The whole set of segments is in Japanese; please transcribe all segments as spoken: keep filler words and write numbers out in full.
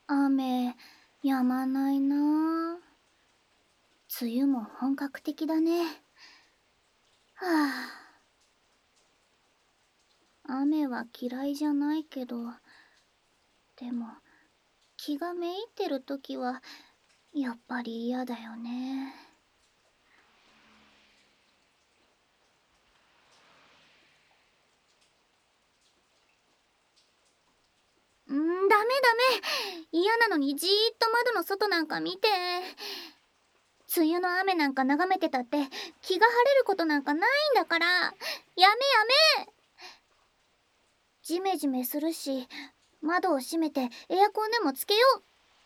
雨、止まないな。梅雨も本格的だね。はあ。雨は嫌いじゃないけど、でも、気がめいってるときは、やっぱり嫌だよね。んー、ダメダメ。嫌なのにじーっと窓の外なんか見て。梅雨の雨なんか眺めてたって気が晴れることなんかないんだから。やめやめ。ジメジメするし、窓を閉めてエアコンでもつけよう。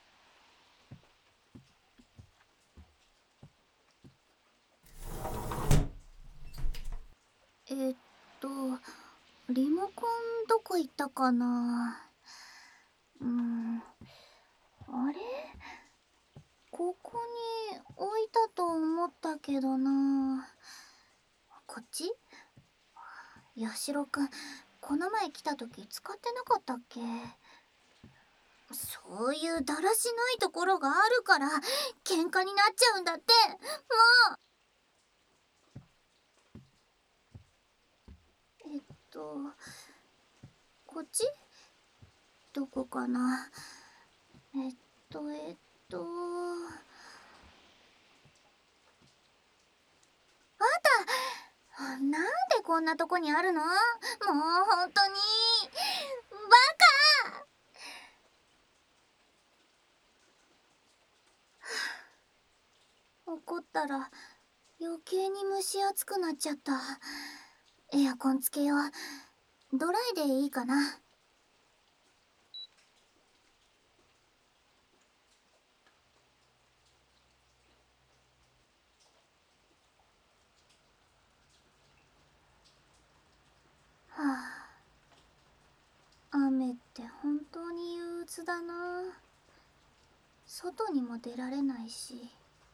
えっとリモコンどこ行ったかな。うーん、あれ、ここに置いたと思ったけどな。こっち？ヤシロくん、この前来た時使ってなかったっけ？そういうだらしないところがあるから喧嘩になっちゃうんだって。もう。えっとこっちどこかな。えっとえっとあった。なんでこんなとこにあるの？もう本当にバカ。怒ったら余計に蒸し暑くなっちゃった。エアコンつけよう。ドライでいいかな。はあ、雨って本当に憂鬱だな。外にも出られないし。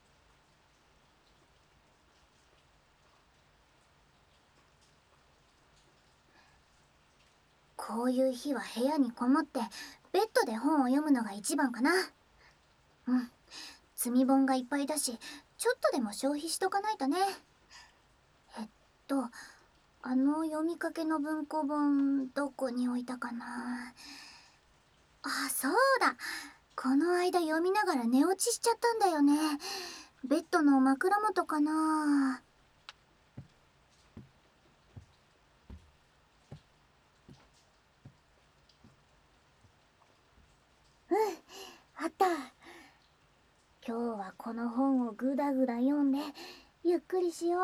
こういう日は部屋にこもってベッドで本を読むのが一番かな。うん、積み本がいっぱいだし、ちょっとでも消費しとかないとね。えっとあの読みかけの文庫本どこに置いたかな。あ、そうだ、この間読みながら寝落ちしちゃったんだよね。ベッドの枕元かな。うん、あった。今日はこの本をぐだぐだ読んでゆっくりしよう。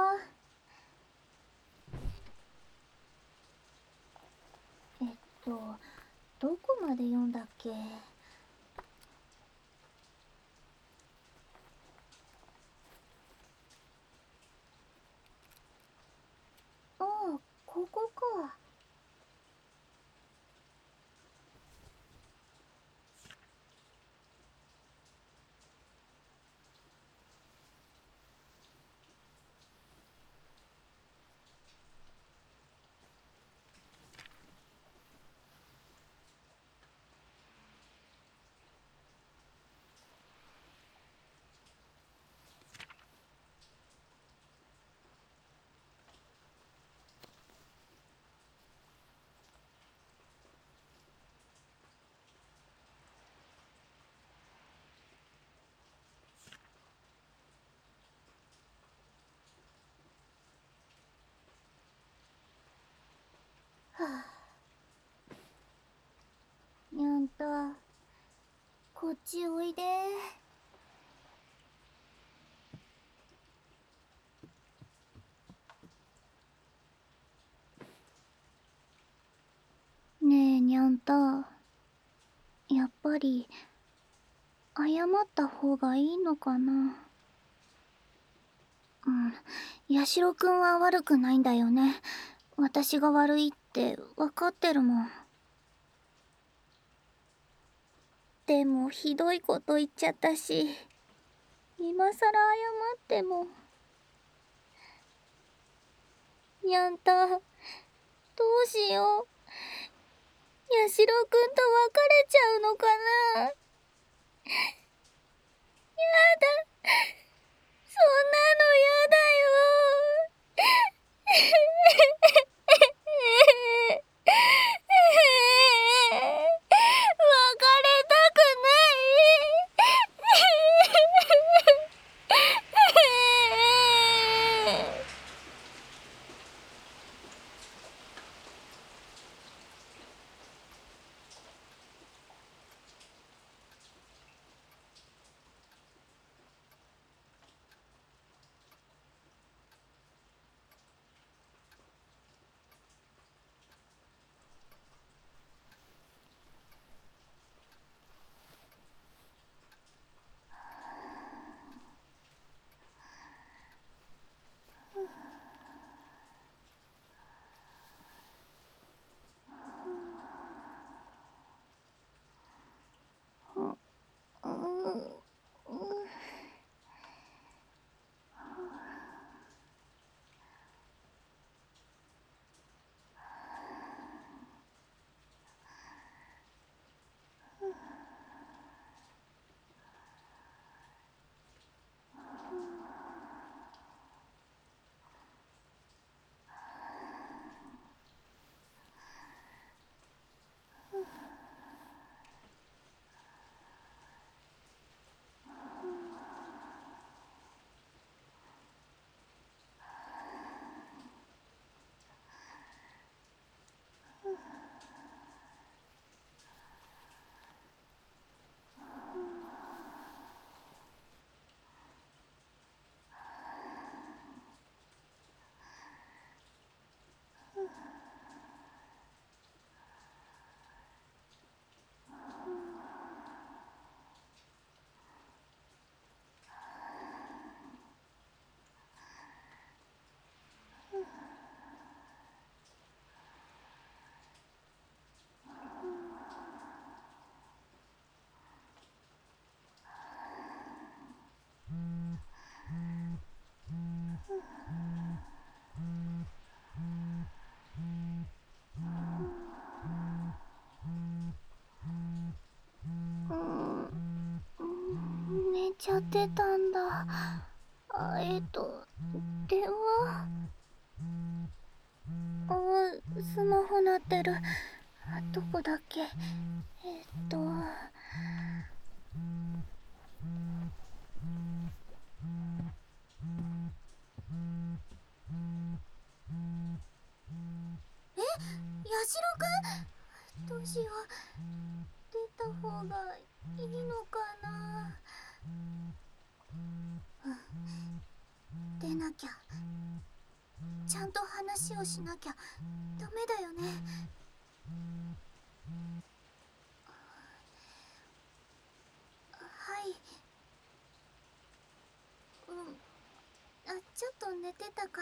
えっとどこまで読んだっけ。ああ、ここか。はあ、にゃんた、こっちおいで。ねえにゃんた、やっぱり謝った方がいいのかな。うん、ヤシロくんは悪くないんだよね。私が悪いって分かってるもん。でもひどいこと言っちゃったし、今さら謝っても。にゃんた、どうしよう。ヤシロくんと別れちゃうのかな。 だ、そんなのやだよ。別れたくない。寝ちゃってたんだ。あ、えっと電話。あ、スマホ鳴ってる。どこだっけ。えっとえ、ヤシロくん、どうしよう。出た方がいいのかな。うん、出なきゃ。ちゃんと話をしなきゃダメだよね。はい。うん、あ、ちょっと寝てたから。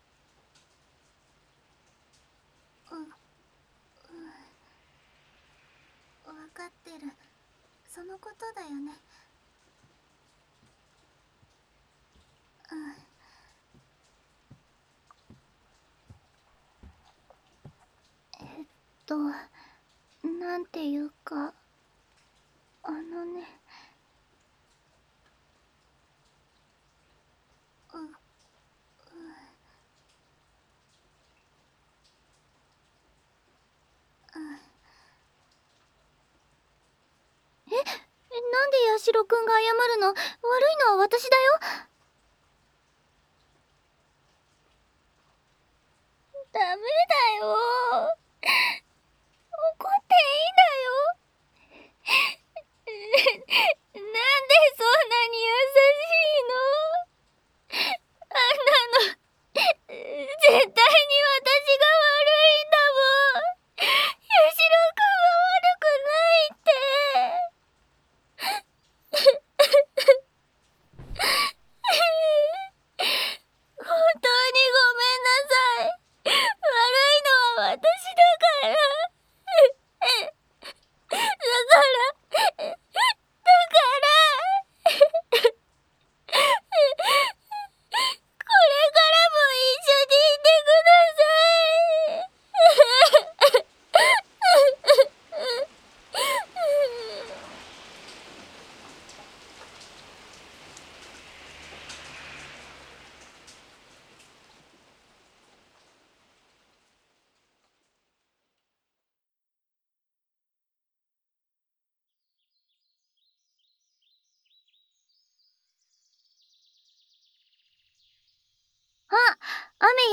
うん、うん、分かってる。そのことだよね。うん。えっとなんていうか、あのね。うん、うん、うん。え、なんでヤシロくんが謝るの？悪いのは私だよ。ダメだよ。怒っていいんだよ。なんでそんなに優しいの？あんなの絶対に私が悪いんだもん。ヤシロくんは悪くないって。本当にごめんなさい。悪いのは私だ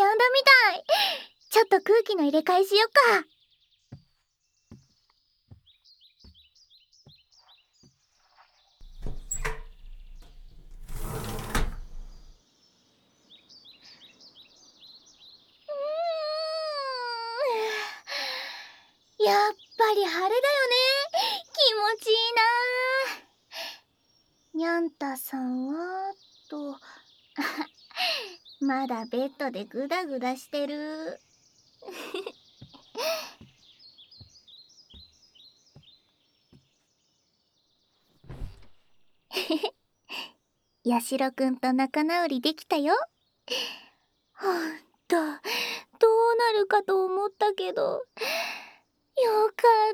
んだみたい。ちょっと空気の入れ替えしよっか。うーん、やっぱり晴れだよね。気持ちいいな。にゃんたさんはとまだベッドでグダグダしてる。やしろくんと仲直りできたよ。ほんと、どうなるかと思ったけど、よかった。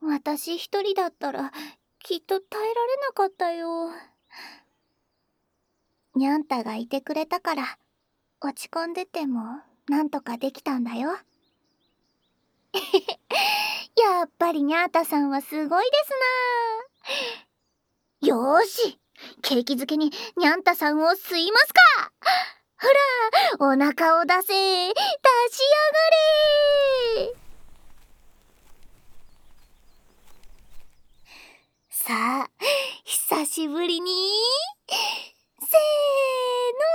私一人だったらきっと耐えられなかったよ。にゃんたがいてくれたから落ち込んでてもなんとかできたんだよ。やっぱりにゃーたさんはすごいですな。よーし、ケーキ漬けににゃんたさんを吸いますか。ほら、お腹を出せ、出しやがれ。さあ、久しぶりにせーの。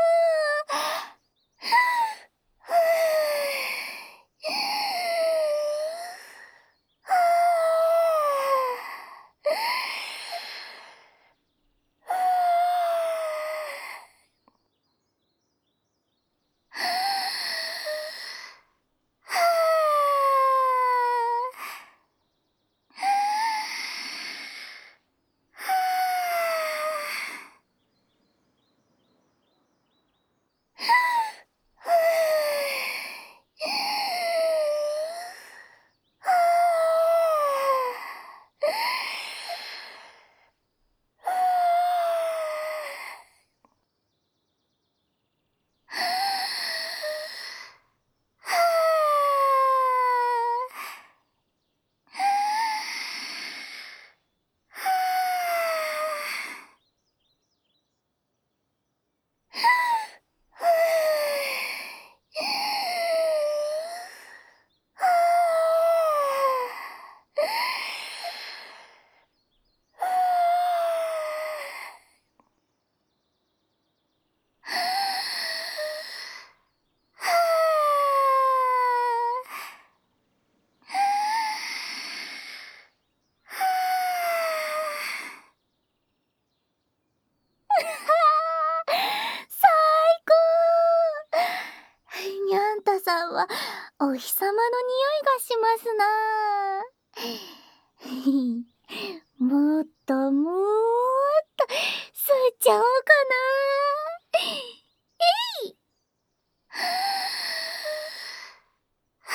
最高。にゃんたさんはお日様の匂いがしますな。もっともっと吸っちゃおうかな。えい。は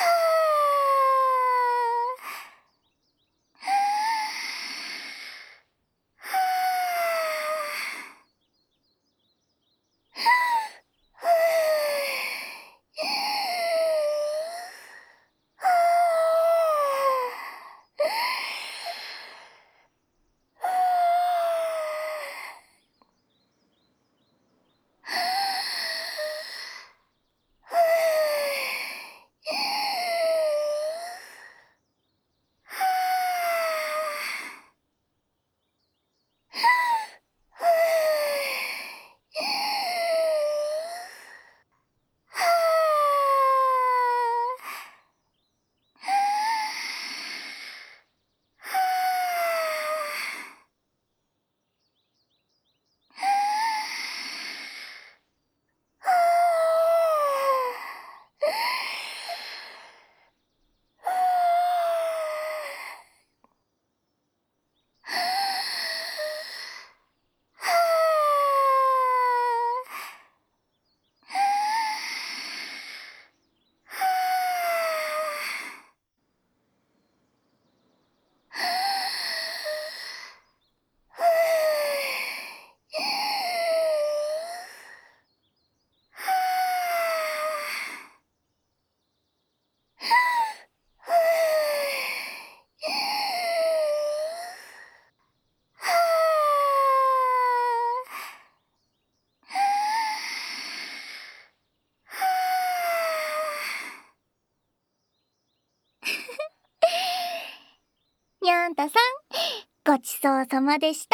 そうさまでした。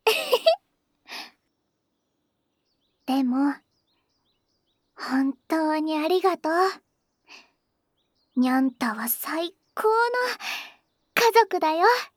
でも、本当にありがとう。にゃんたは最高の家族だよ。